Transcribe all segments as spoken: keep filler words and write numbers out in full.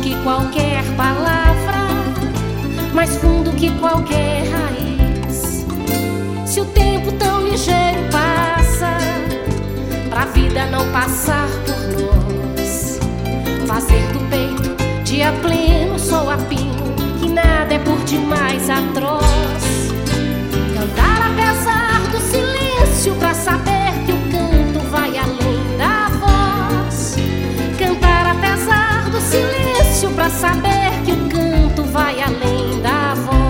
que qualquer palavra, mais fundo que qualquer raiz. Se o tempo tão ligeiro passa, pra vida não passar por nós, fazer do peito dia pleno sol a pino, que nada é por demais atroz. Cantar apesar do silêncio, pra saber que o canto vai além da voz. Cantar apesar do silêncio, pra saber que o canto vai além da voz.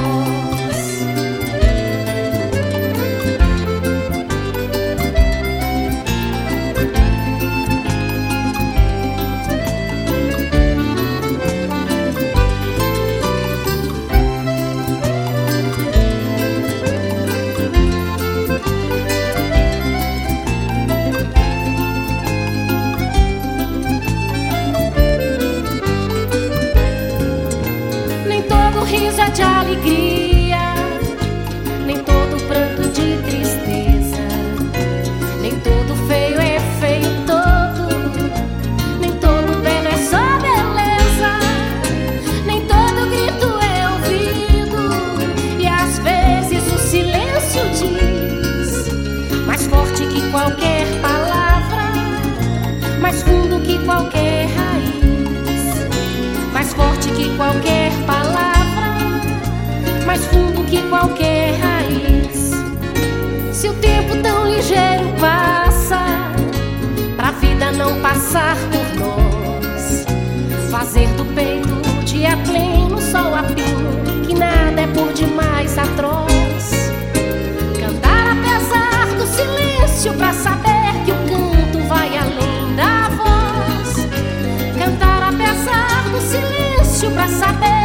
Riso é de alegria, nem todo pranto de tristeza, nem todo feio é feio todo, nem todo belo é só beleza, nem todo grito é ouvido, e às vezes o silêncio diz, mais forte que qualquer palavra, mais fundo que qualquer raiz, mais forte que qualquer palavra, mais fundo que qualquer raiz. Se o tempo tão ligeiro passa, pra vida não passar por nós, fazer do peito dia pleno sol a pino, que nada é por demais atroz. Cantar apesar do silêncio, pra saber que o canto vai além da voz. Cantar apesar do silêncio, pra saber